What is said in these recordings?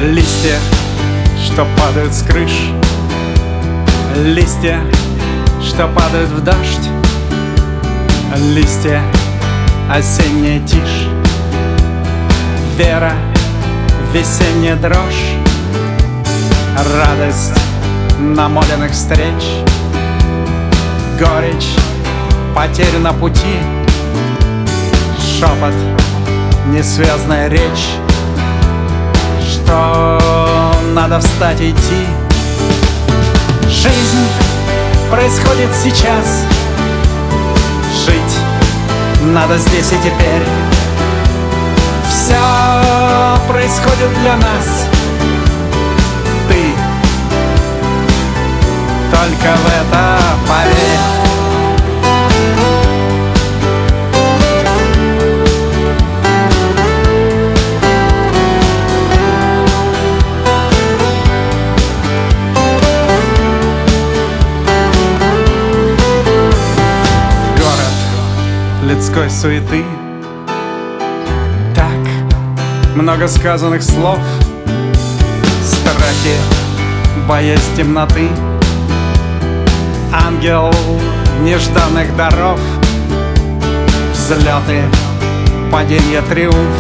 Листья, что падают с крыш, листья, что падают в дождь, листья, осенняя тишь, вера, весенняя дрожь, радость намоленных встреч, горечь потерь на пути, шепот, несвязная речь, что надо встать и идти. Жизнь происходит сейчас, жить надо здесь и теперь. Все происходит для нас, ты только в это поверь. Людской суеты, так много сказанных слов, страхи, боязнь темноты, ангел нежданных даров, взлеты, паденье, триумф,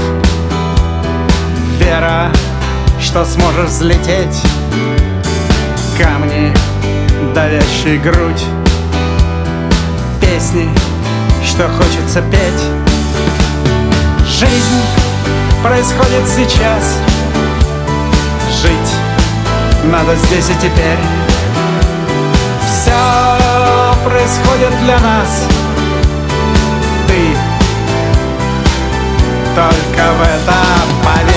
вера, что сможешь взлететь, камни, давящие грудь, песни, что хочется петь. Жизнь происходит сейчас, жить надо здесь и теперь. Все происходит для нас, ты только в это поверь.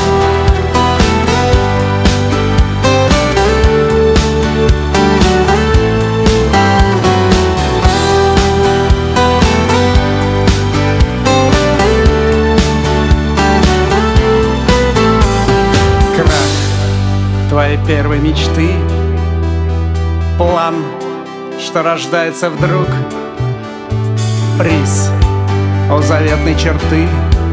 Твоей первой мечты, план, что рождается вдруг, приз у заветной черты,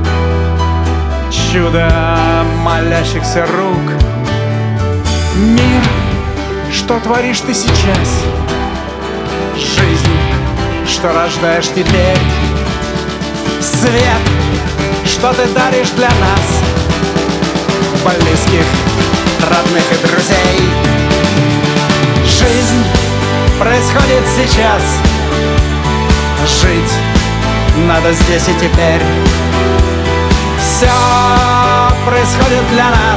чудо молящихся рук, мир, что творишь ты сейчас, жизнь, что рождаешь теперь, свет, что ты даришь для нас, близких, родных и друзей. Жизнь происходит сейчас, жить надо здесь и теперь. Все происходит для нас,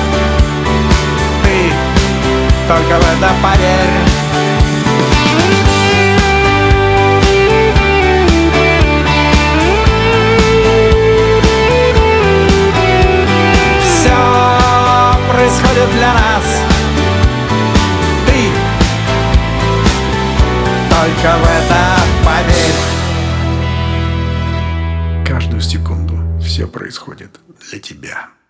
ты только в это поверь. Происходит для нас, ты только в это поверь. Каждую секунду все происходит для тебя.